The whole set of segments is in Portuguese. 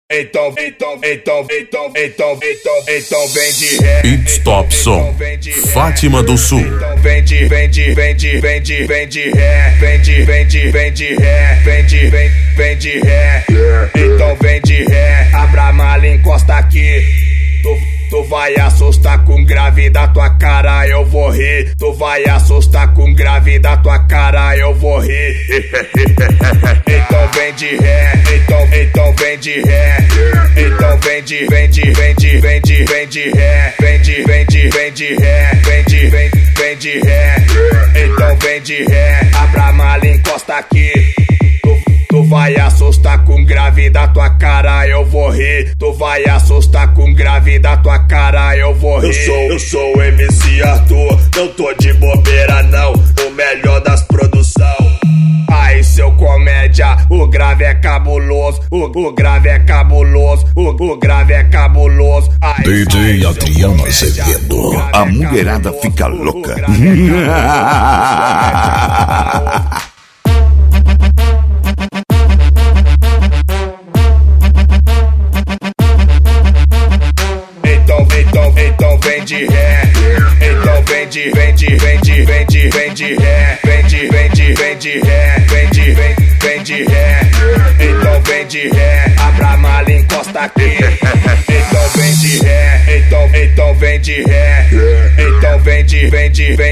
Então vem de ré. It's Top Som, Fátima do Sul. Então vem de ré. Vem de ré. Então vem de ré. Abra a mala, encosta aqui. Tu vai assustar com grave da tua cara, eu vou rir. Tu vai assustar com grave da tua cara, eu vou rir. Então vem de ré. Então vem de ré. Então vem de ré. Vem de ré. Então vem de ré. Abra a mala, encosta aqui. Tu vai assustar com grave da tua cara, eu vou rir. Tu vai assustar com grave da tua cara, eu vou rir. Eu sou o MC Arthur, não tô de bobeira não, o melhor das produção. Aí seu comédia, o grave é cabuloso, o grave é cabuloso, o grave é cabuloso. Aí DJ Adriano Azevedo, a mulherada fica louca. Então vem de ré. Então vem de ré. Então vem de ré. Abra a mala, encosta aqui. Então vem de ré. Então vem de ré. Então vem de ré.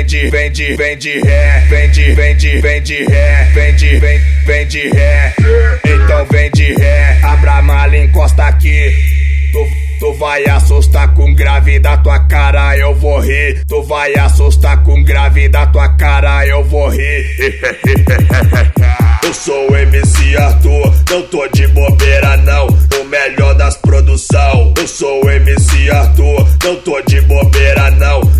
Vem de ré. Então vem de ré. Abra a mala, encosta aqui. Tu vai assustar com grave da tua cara, eu vou rir. Tu vai assustar com grave da tua cara, eu vou rir. Eu sou o MC Arthur, não tô de bobeira não, o melhor das produção. Eu sou o MC Arthur, não tô de bobeira não,